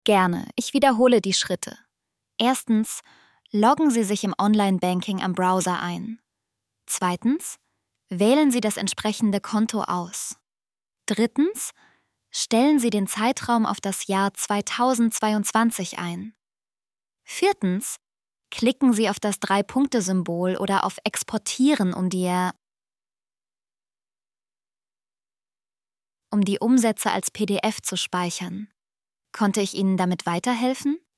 Gerne, ich wiederhole die Schritte. Erstens, loggen Sie sich im Online-Banking am Browser ein. Zweitens, wählen Sie das entsprechende Konto aus. Drittens, stellen Sie den Zeitraum auf das Jahr 2022 ein. Viertens, klicken Sie auf das 3-Punkte-Symbol oder auf Exportieren, um die Umsätze als PDF zu speichern. Konnte ich Ihnen damit weiterhelfen?